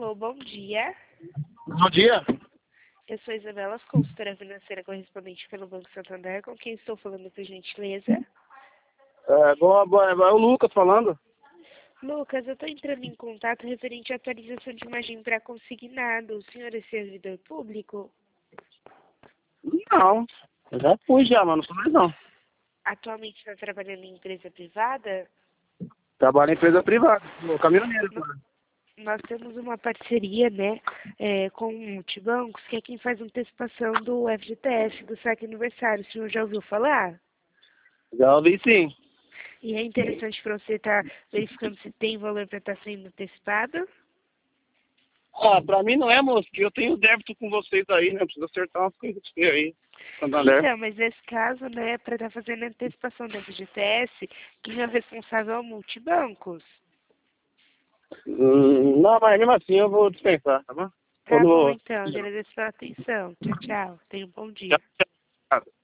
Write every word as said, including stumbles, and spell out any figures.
Alô, bom dia. Bom dia. Eu sou Isabela, consultora financeira correspondente pelo Banco Santander, com quem estou falando, por gentileza. É, boa, boa, é o Lucas falando. Lucas, eu estou entrando em contato referente à atualização de imagem para consignado. O senhor é servidor público? Não, eu já fui já, mas não sou mais não. Atualmente está trabalhando em empresa privada? Trabalho em empresa privada, sou caminhoneiro. Nós, nós temos uma parceria, né, é, com o Multibancos, que é quem faz antecipação do F G T S, do saque aniversário. O senhor já ouviu falar? Já ouvi sim. E é interessante para você estar verificando se tem valor para estar sendo antecipado? Ah, pra mim não é, moço, que eu tenho débito com vocês aí, né? Eu preciso acertar umas coisas com você aí. Santander. Então, mas nesse caso, né, para estar fazendo a antecipação do F G T S, quem é o responsável é o Multibancos. Hum, não, mas mesmo assim eu vou dispensar, tá bom? Tá bom, Quando... então. Agradeço pela atenção. Tchau, tchau. Tenha um bom dia. Tchau, tchau.